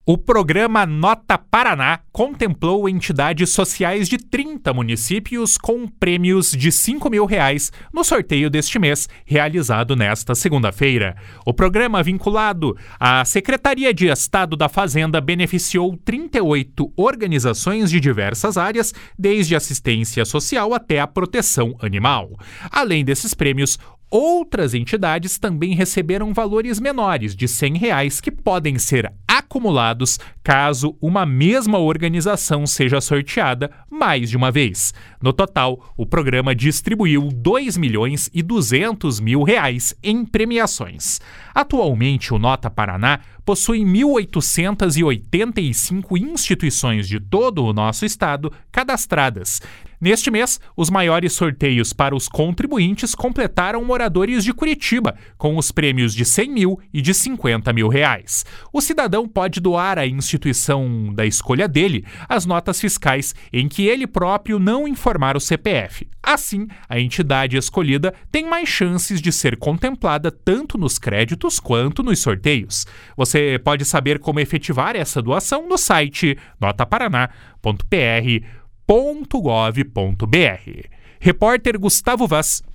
O programa Nota Paraná contemplou entidades sociais de 30 municípios com prêmios de R$ 5.000 no sorteio deste mês, realizado nesta segunda-feira. O programa vinculado à Secretaria de Estado da Fazenda beneficiou 38 organizações de diversas áreas, desde assistência social até a proteção animal. Além desses prêmios, outras entidades também receberam valores menores de R$ 100 que podem ser acumulados caso uma mesma organização seja sorteada mais de uma vez. No total, o programa distribuiu R$ 2.200.000 em premiações. Atualmente, o Nota Paraná possui 1.885 instituições de todo o nosso estado cadastradas. Neste mês, os maiores sorteios para os contribuintes completaram moradores de Curitiba, com os prêmios de R$ 100 mil e de R$ 50 mil. O cidadão pode doar à instituição da escolha dele as notas fiscais em que ele próprio não informar o CPF. Assim, a entidade escolhida tem mais chances de ser contemplada tanto nos créditos quanto nos sorteios. Você pode saber como efetivar essa doação no site notaparaná.pr.gov.br. Repórter Gustavo Vaz.